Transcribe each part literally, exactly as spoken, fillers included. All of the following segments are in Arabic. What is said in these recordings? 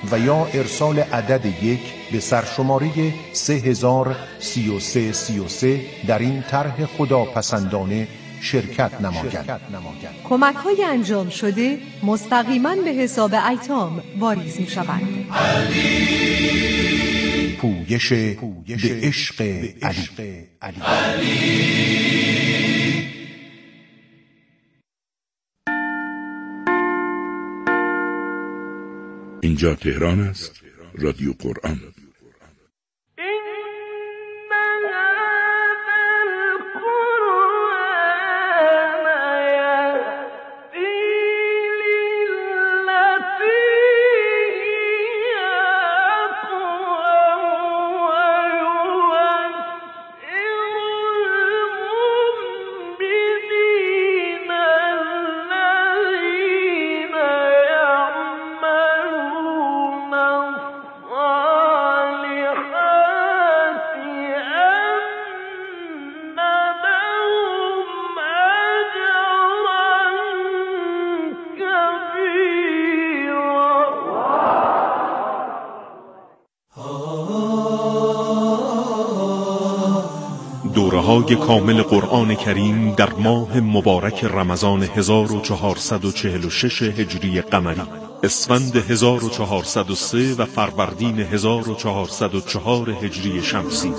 و یا ارسال عدد یک به سرشماره سه هزار و سی و سه سی و سه در این طرح خداپسندانه شرکت نمایند. کمک های انجام شده مستقیما به حساب ایتام واریز می شوند. پویش به عشق علی. اینجا تهران است، رادیو قرآن. دوره‌های کامل قرآن کریم در ماه مبارک رمضان هزار و چهارصد و چهل و شش هجری قمری، اسفند هزار و چهارصد و سه و فروردین هزار و چهارصد و چهار هجری شمسی.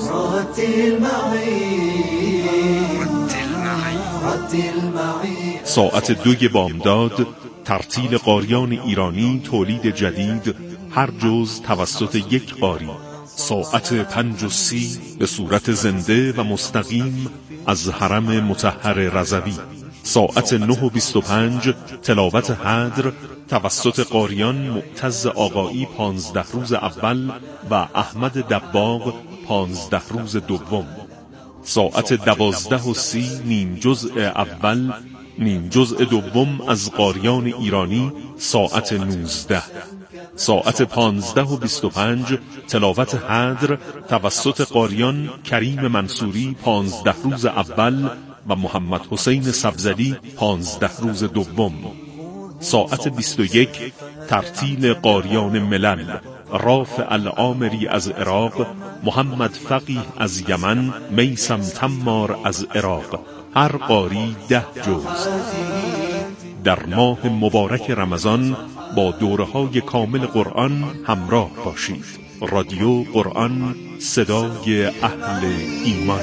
ساعت دوی بامداد، ترتیل قاریان ایرانی، تولید جدید، هر جز توسط یک قاری. ساعت پنج و سی به صورت زنده و مستقیم از حرم مطهر رضوی. ساعت نه و بیست و پنج تلاوت حدر توسط قاریان معتز آقایی پانزده روز اول و احمد دباغ پانزده روز دوم. ساعت دوازده و سی نیم جزء اول نیم جزء دوم از قاریان ایرانی ساعت نوزده. ساعت پانزده و بیست و پنج تلاوت حدر توسط قاریان کریم منصوری پانزده روز اول و محمد حسین سبزلی پانزده روز دوم. ساعت بیست و یک ترتیل قاریان ملل، رافع العامری از عراق، محمد فقیه از یمن، میسم تمار از عراق، هر قاری ده جز. در ماه مبارک رمضان با دوره‌های کامل قرآن همراه باشید. رادیو قرآن، صدای اهل ایمان.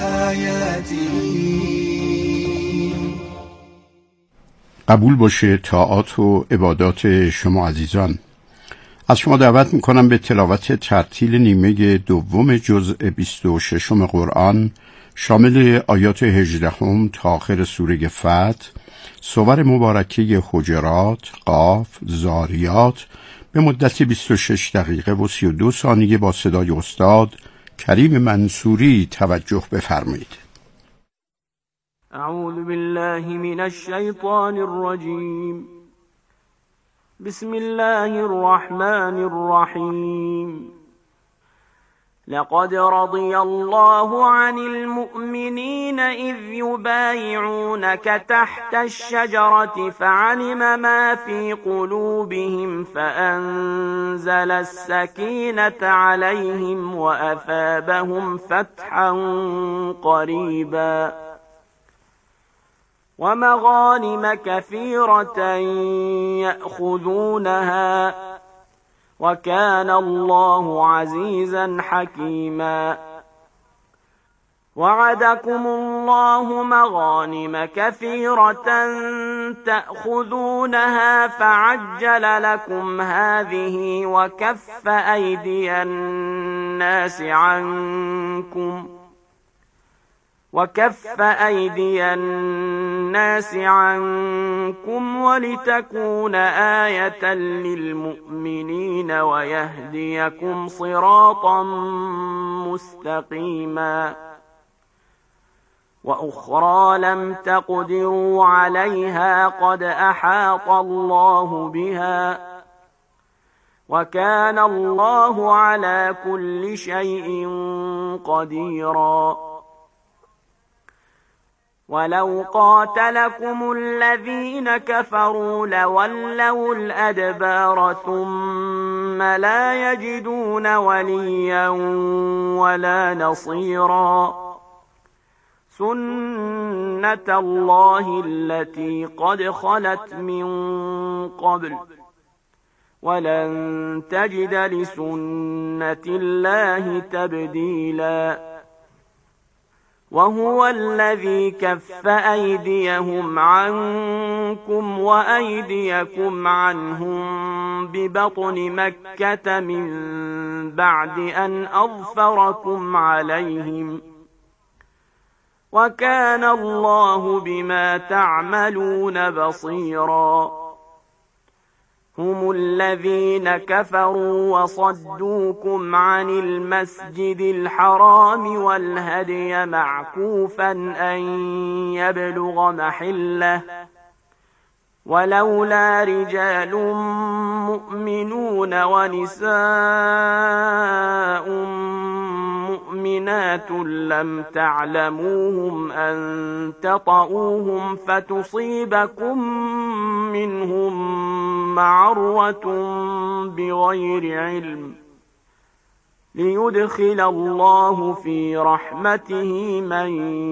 قبول باشه طاعات و عبادات شما عزیزان. از شما دعوت میکنم به تلاوت ترتیل نیمه دوم جزء بیست و ششم قرآن شامل آیات هجدهم تا آخر سوره فتح، سور مبارکه حجرات، قاف، زاریات به مدت بیست و شش دقیقه و سی و دو ثانیه با صدای استاد کریم منصوری توجه بفرمایید. اعوذ بالله من الشیطان الرجیم. بسم الله الرحمن الرحیم. لقد رضي الله عن المؤمنين إذ يبايعونك تحت الشجرة فعلم ما في قلوبهم فأنزل السكينة عليهم وأثابهم فتحا قريبا ومغانم كثيرة يأخذونها وكان الله عزيزا حكيما. وعدكم الله مغانم كثيرة تأخذونها فعجل لكم هذه وكف أيدي الناس عنكم وكف أيدي الناس عنكم ولتكون آية للمؤمنين ويهديكم صراطا مستقيما. وأخرى لم تقدروا عليها قد أحاط الله بها وكان الله على كل شيء قديرا. ولو قاتلكم الذين كفروا لولوا الأدبار ثم لا يجدون وليا ولا نصيرا سنة الله التي قد خلت من قبل ولن تجد لسنة الله تبديلا وهو الذي كف أيديهم عنكم وأيديكم عنهم ببطن مكة من بعد أن أظفركم عليهم وكان الله بما تعملون بصيرا هم الذين كفروا وصدوكم عن المسجد الحرام والهدي معكوفا أن يبلغ محله ولولا رجال مؤمنون ونساء مؤمنات لم تعلموهم أن تطؤوهم فتصيبكم منهم معرة بغير علم ليدخل الله في رحمته من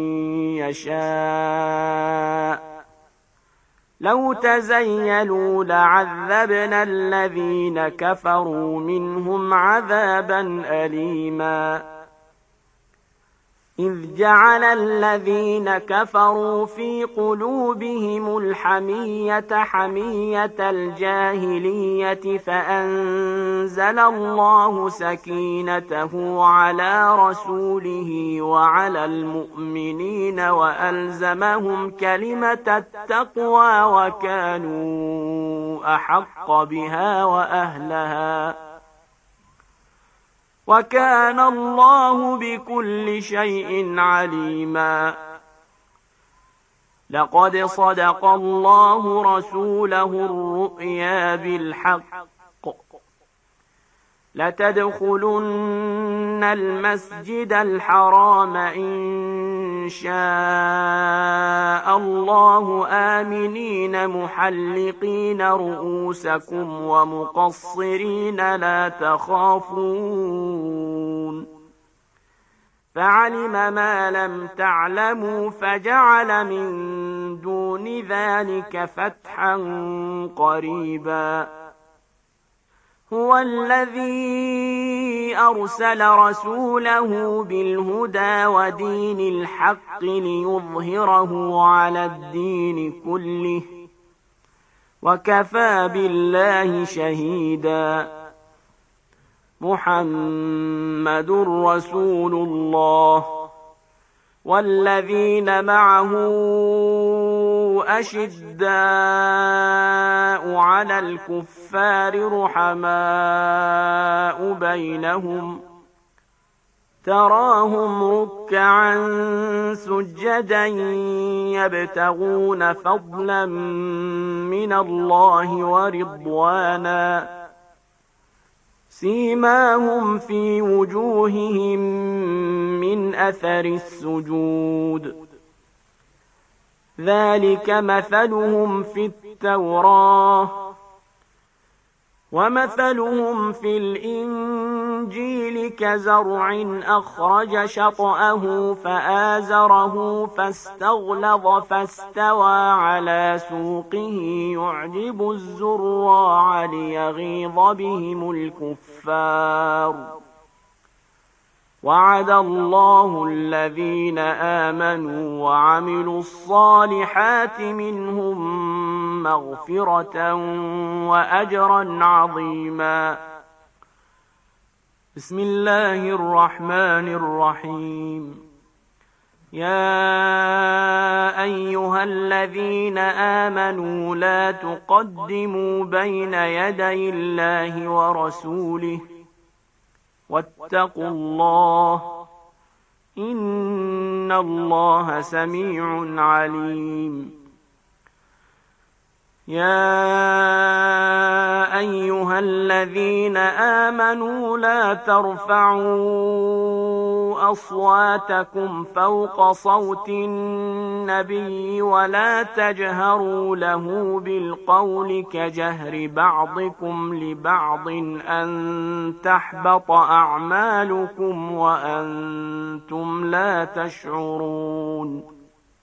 يشاء لو تزيلوا لعذبنا الذين كفروا منهم عذابا أليما إذ جعل الذين كفروا في قلوبهم الحمية حمية الجاهلية فأنزل الله سكينته على رسوله وعلى المؤمنين وألزمهم كلمة التقوى وكانوا أحق بها وأهلها وكان الله بكل شيء عليما لقد صدق الله رسوله الرؤيا بالحق لتدخلن المسجد الحرام إن شاء الله آمنين محلقين رؤوسكم ومقصرين لا تخافون فعلم ما لم تعلموا فجعل من دون ذلك فتحا قريبا هو الذي أرسل رسوله بالهدى ودين الحق ليظهره على الدين كله وكفى بالله شهيدا محمد رسول الله والذين معه أشداء على الكفار رحماء بينهم تراهم ركعا سجدا يبتغون فضلا من الله ورضوانا سيماهم في وجوههم من أثر السجود ذلك مثلهم في التوراة ومثلهم في الإنجيل كزرع أخرج شطأه فآزره فاستغلظ فاستوى على سوقه يعجب الزراع ليغيظ بهم الكفار وعد الله الذين آمنوا وعملوا الصالحات منهم مغفرة وأجرا عظيما بسم الله الرحمن الرحيم يا أيها الذين آمنوا لا تقدموا بين يدي الله ورسوله واتقوا الله إن الله سميع عليم يا أيها الذين آمنوا لا ترفعوا أصواتكم فوق صوت النبي ولا تجهروا له بالقول كجهر بعضكم لبعض أن تحبط أعمالكم وأنتم لا تشعرون.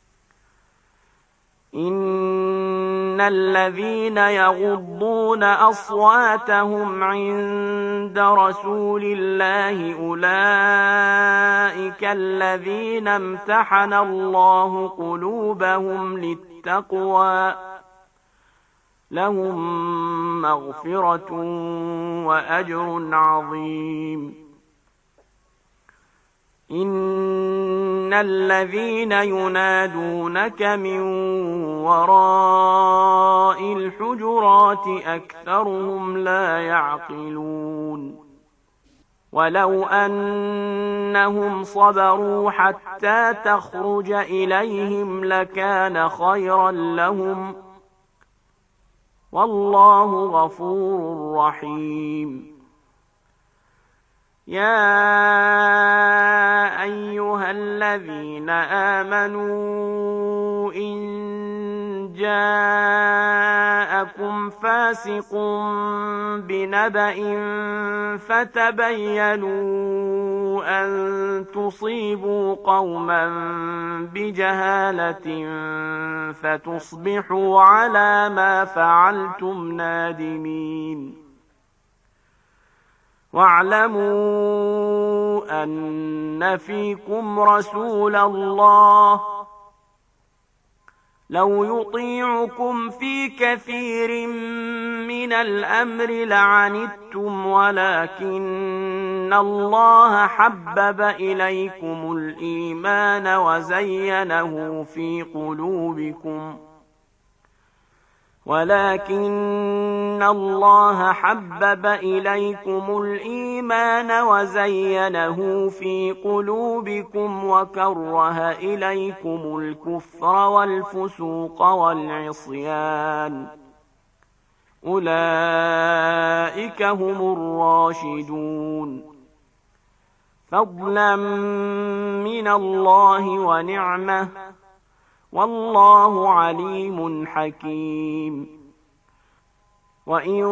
إن الذين يغضون أصواتهم عند رسول الله أولئك الذين امتحن الله قلوبهم للتقوى لهم مغفرة وأجر عظيم. إن الذين ينادونك من وراء الحجرات أكثرهم لا يعقلون. ولو أنهم صبروا حتى تخرج إليهم لكان خيرا لهم والله غفور رحيم. يا أيها الذين آمنوا إن جاءكم فاسق بنبأ فتبينوا أن تصيبوا قوما بجهالة فتصبحوا على ما فعلتم نادمين. واعلموا أن فيكم رسول الله لو يطيعكم في كثير من الأمر لعنتم ولكن الله حبب إليكم الإيمان وزينه في قلوبكم ولكن الله حبب إليكم الإيمان وزينه في قلوبكم وكره إليكم الكفر والفسوق والعصيان أولئك هم الراشدون فضلا من الله ونعمة والله عليم حكيم. وإن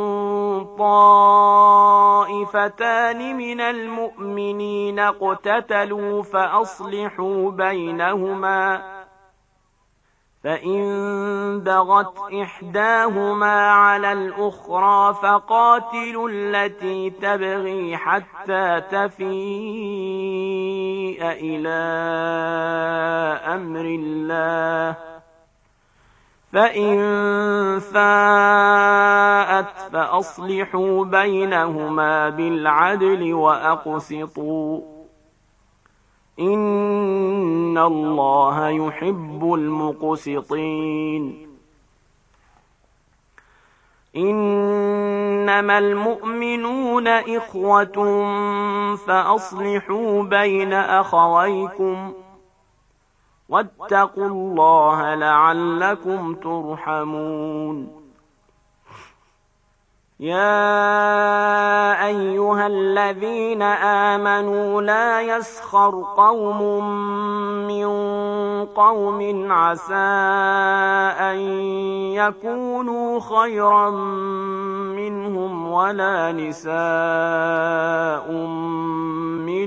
طائفتان من المؤمنين اقتتلوا فأصلحوا بينهما فإن بغت إحداهما على الأخرى فقاتلوا التي تبغي حتى تفيء إلى أمر الله فإن فاءت فأصلحوا بينهما بالعدل وأقسطوا إن الله يحب المقسطين. إنما المؤمنون إخوة فأصلحوا بين أخويكم واتقوا الله لعلكم ترحمون. يا أيها الذين آمنوا لا يسخر قوم من قوم عسى أن يكونوا خيرا منهم ولا نساء من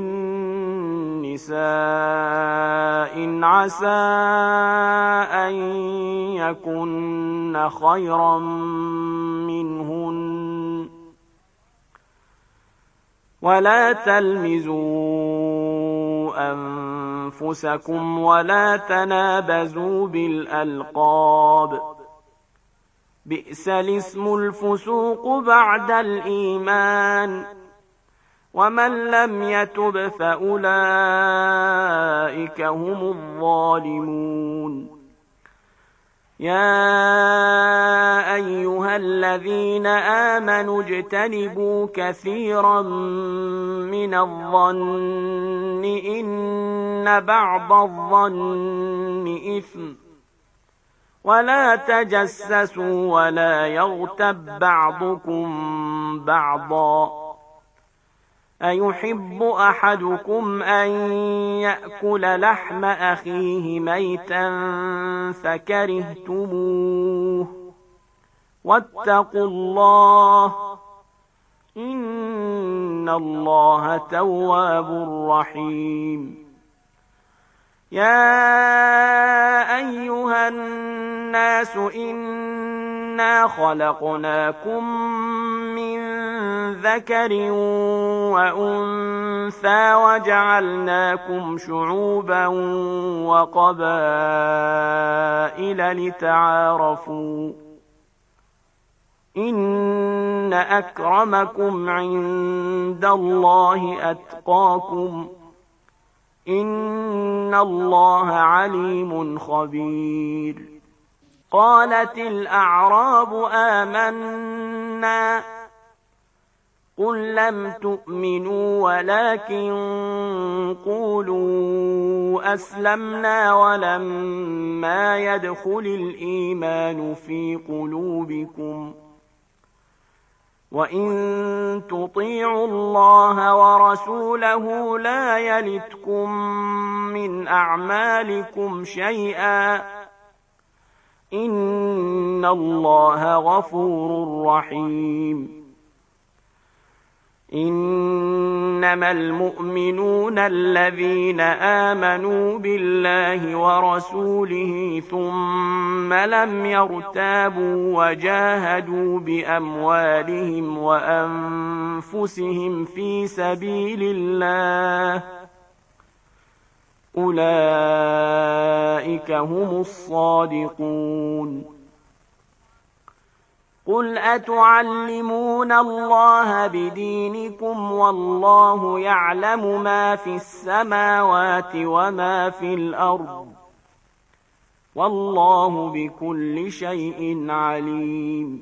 نساء عسى أن يكن خيرا منهن ولا تلمزوا أنفسكم ولا تنابزوا بالألقاب بئس الاسم الفسوق بعد الإيمان ومن لم يتب فأولئك هم الظالمون. يا أيها الذين آمنوا اجتنبوا كثيرا من الظن إن بعض الظن إثم ولا تجسسوا ولا يغتب بعضكم بعضا أيحب أحدكم أن يأكل لحم أخيه ميتا فكرهتموه واتقوا الله إن الله تواب رحيم يا أيها الناس إنا خلقناكم من ذكر وأنثى وجعلناكم شعوبا وقبائل لتعارفوا إن أكرمكم عند الله أتقاكم إن الله عليم خبير قالت الأعراب آمنا قل لم تؤمنوا ولكن قولوا أسلمنا ولما يدخل الإيمان في قلوبكم وإن تطيعوا الله ورسوله لا يلتكم من أعمالكم شيئا إن الله غفور رحيم إنما المؤمنون الذين آمنوا بالله ورسوله ثم لم يرتابوا وجاهدوا بأموالهم وأنفسهم في سبيل الله أولئك هم الصادقون قل أتعلمون الله بدينكم والله يعلم ما في السماوات وما في الأرض والله بكل شيء عليم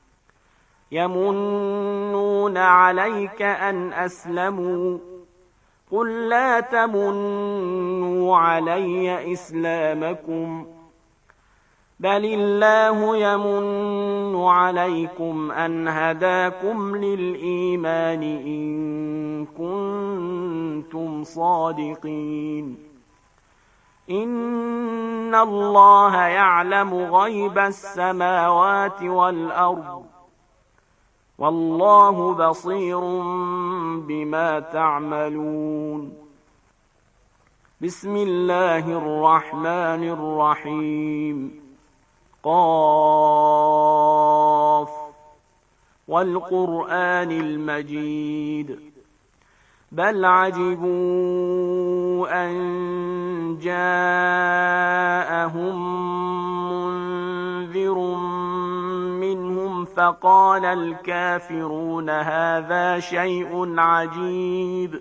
يمنون عليك أن أسلموا قل لا تمنوا علي إسلامكم بل الله يمن عليكم أن هداكم للإيمان إن كنتم صادقين إن الله يعلم غيب السماوات والأرض والله بصير بما تعملون بسم الله الرحمن الرحيم قاف والقرآن المجيد بل عجبوا أن جاءهم منذر منهم فقال الكافرون هذا شيء عجيب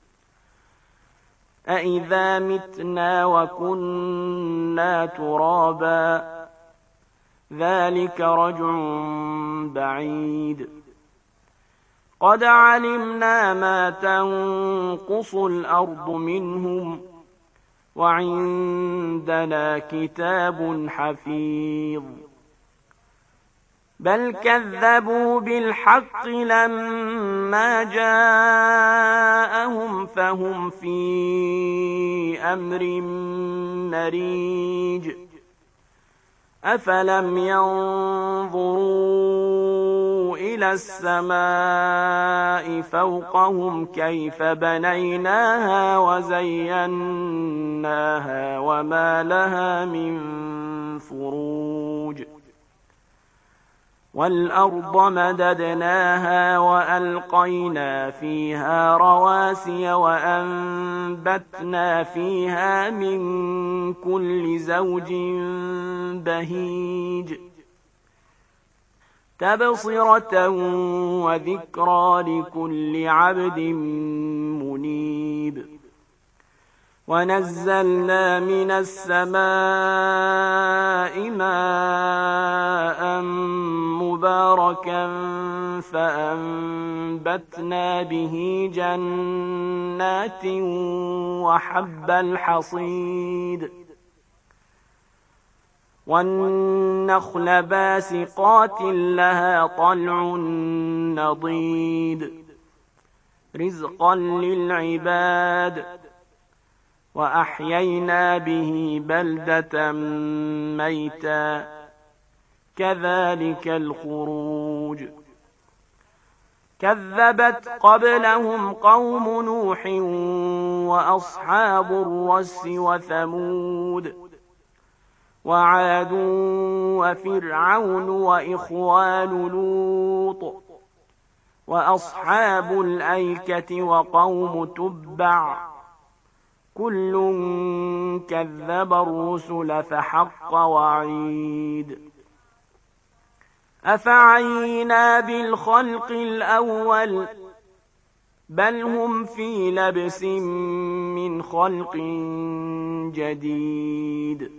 أإذا متنا وكنا ترابا ذلك رجع بعيد قد علمنا ما تنقص الأرض منهم وعندنا كتاب حفيظ بل كذبوا بالحق لما جاءهم فهم في أمر مريج أفلم ينظروا إلى السماء فوقهم كيف بنيناها وزيناها وما لها من فروج والأرض مددناها وألقينا فيها رواسي وأنبتنا فيها من كل زوج بهيج تبصرة وذكرى لكل عبد منيب ونزلنا من السماء ماء مباركا فأنبتنا به جنات وحب الحصيد والنخل باسقات لها طلع نضيد رزقا للعباد وأحيينا به بلدة ميتا كذلك الخروج كذبت قبلهم قوم نوح وأصحاب الرس وثمود وعاد وفرعون وإخوان لوط وأصحاب الأيكة وقوم تبع كل كذب الرسل فحق وعيد أفعينا بالخلق الأول بل هم في لبس من خلق جديد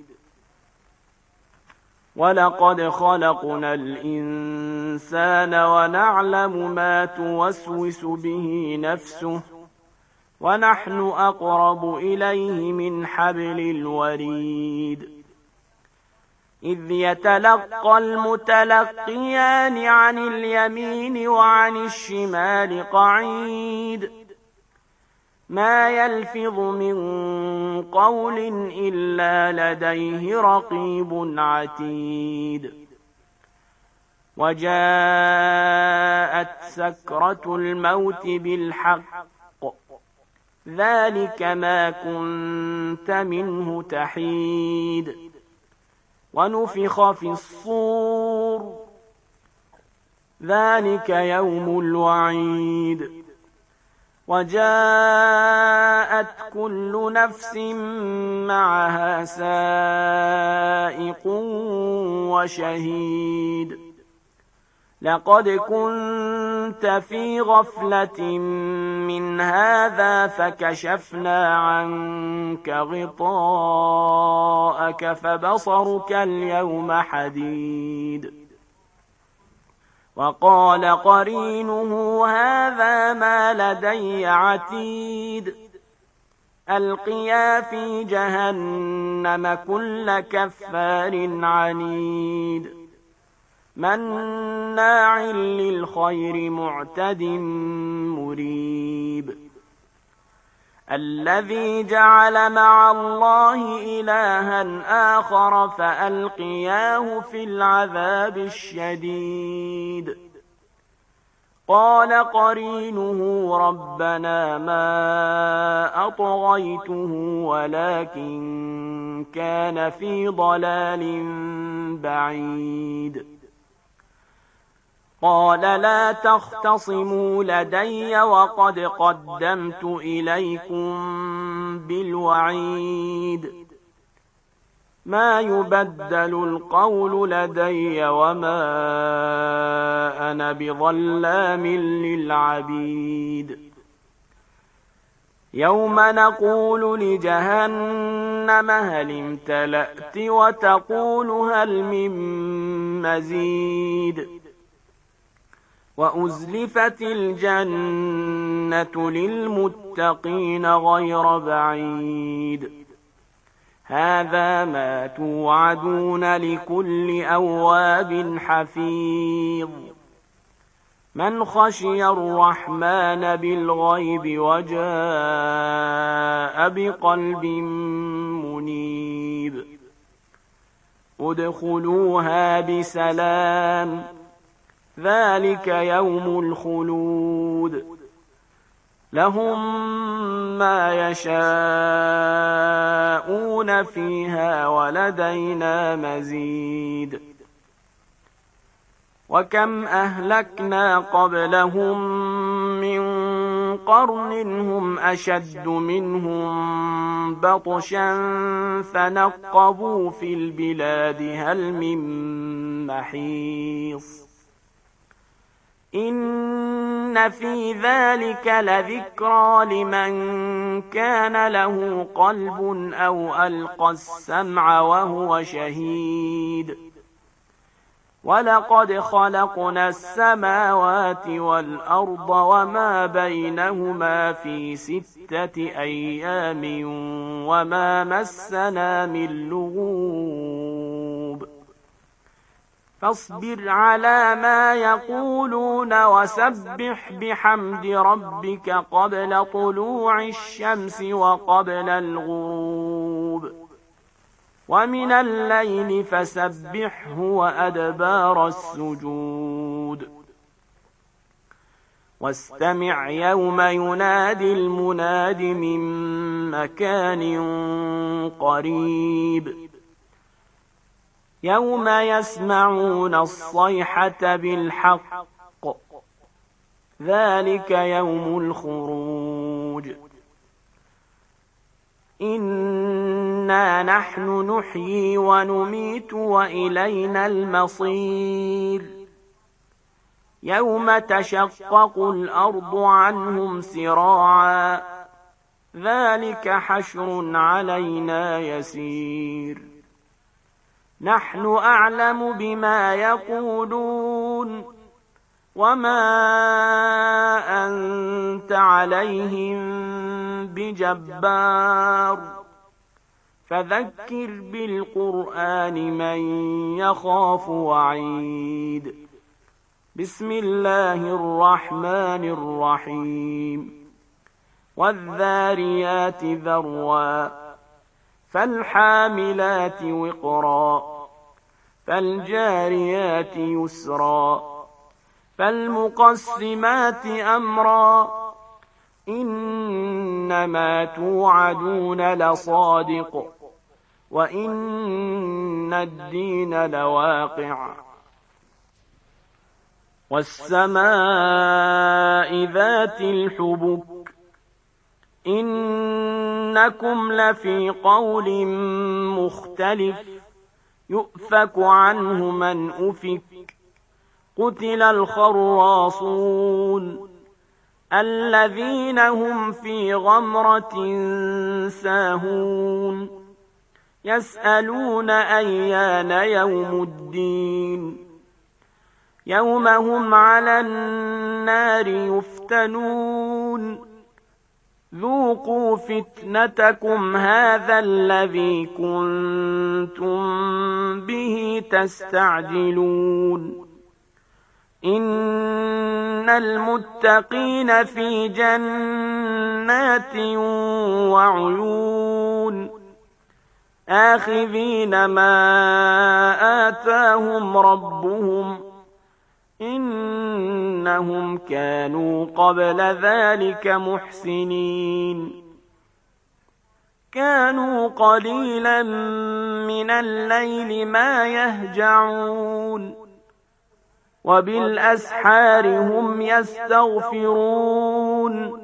ولقد خلقنا الإنسان ونعلم ما توسوس به نفسه ونحن أقرب إليه من حبل الوريد إذ يتلقى المتلقيان عن اليمين وعن الشمال قعيد ما يلفظ من قول إلا لديه رقيب عتيد وجاءت سكرة الموت بالحق ذلك ما كنت منه تحيد ونفخ في الصور ذلك يوم الوعيد وجاءت كل نفس معها سائق وشهيد لقد كنت في غفلة من هذا فكشفنا عنك غطاءك فبصرك اليوم حديد وقال قرينه هذا ما لدي عتيد ألقيا في جهنم كل كفار عنيد مناع للخير معتد مريب الذي جعل مع الله إلها آخر فألقياه في العذاب الشديد قال قرينه ربنا ما أطغيته ولكن كان في ضلال بعيد قال لا تختصموا لدي وقد قدمت إليكم بالوعيد ما يبدل القول لدي وما أنا بظلام للعبيد يوم نقول لجهنم هل امتلأت وتقول هل من مزيد وأزلفت الجنة للمتقين غير بعيد هذا ما توعدون لكل أواب حفيظ من خشي الرحمن بالغيب وجاء بقلب منيب ادخلوها بسلام ذلك يوم الخلود لهم ما يشاءون فيها ولدينا مزيد وكم أهلكنا قبلهم من قرن هم أشد منهم بطشا فنقبوا في البلاد هل من محيص إن في ذلك لذكرى لمن كان له قلب أو ألقى السمع وهو شهيد ولقد خلقنا السماوات والأرض وما بينهما في ستة أيام وما مسنا من لغوب فاصبر على ما يقولون وسبح بحمد ربك قبل طلوع الشمس وقبل الغروب ومن الليل فسبحه وأدبار السجود واستمع يوم ينادي المناد من مكان قريب يوم يسمعون الصيحة بالحق ذلك يوم الخروج إنا نحن نحيي ونميت وإلينا المصير يوم تشقق الأرض عنهم سراعا ذلك حشر علينا يسير نحن أعلم بما يقولون وما أنت عليهم بجبار فذكر بالقرآن من يخاف وعيد بسم الله الرحمن الرحيم والذاريات ذروا فالحاملات وقرا فالجاريات يسرا فالمقسمات أمرا إنما توعدون لصادق وإن الدين لواقع والسماء ذات الحبك إنكم لفي قول مختلف يؤفك عنه من أفك قتل الخراصون الذين هم في غمرة ساهون يسألون أيان يوم الدين يوم هم على النار يفتنون ذوقوا فتنتكم هذا الذي كنتم به تستعجلون إن المتقين في جنات وعيون آخذين ما آتاهم ربهم إنهم كانوا قبل ذلك محسنين كانوا قليلا من الليل ما يهجعون وبالأسحار هم يستغفرون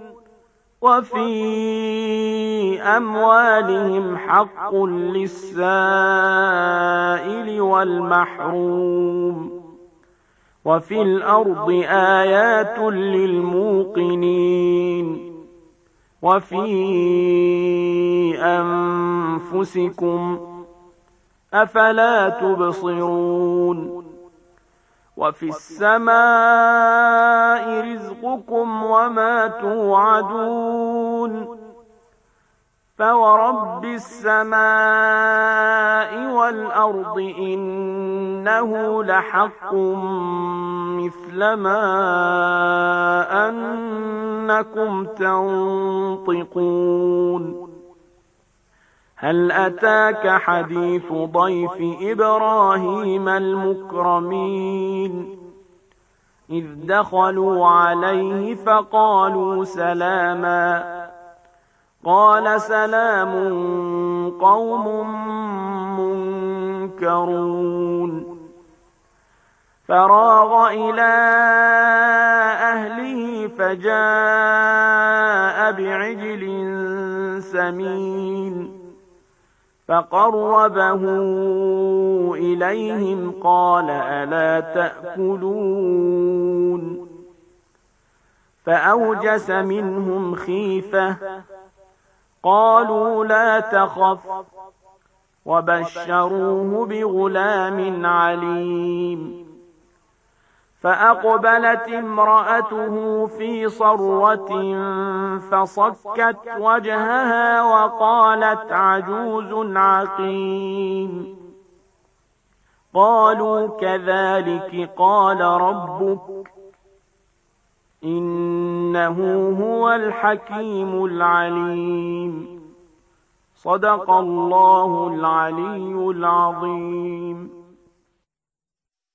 وفي أموالهم حق للسائل والمحروم وفي الأرض آيات للموقنين وفي أنفسكم أفلا تبصرون وفي السماء رزقكم وما توعدون فورب السماء والأرض إنه لحق مثل ما أنكم تنطقون هل أتاك حديث ضيف إبراهيم المكرمين إذ دخلوا عليه فقالوا سلاما قال سلام قوم منكرون فراغ إلى أهله فجاء بعجل سمين فقربه إليهم قال ألا تأكلون فأوجس منهم خيفة قالوا لا تخف وبشروه بغلام عليم فأقبلت امرأته في صرة فصكت وجهها وقالت عجوز عقيم قالوا كذلك قال ربك إنه هو الحكيم العليم. صدق الله العلی العظیم.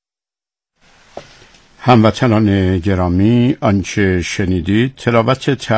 هموطنان گرامی، آنچه شنیدید تلاوت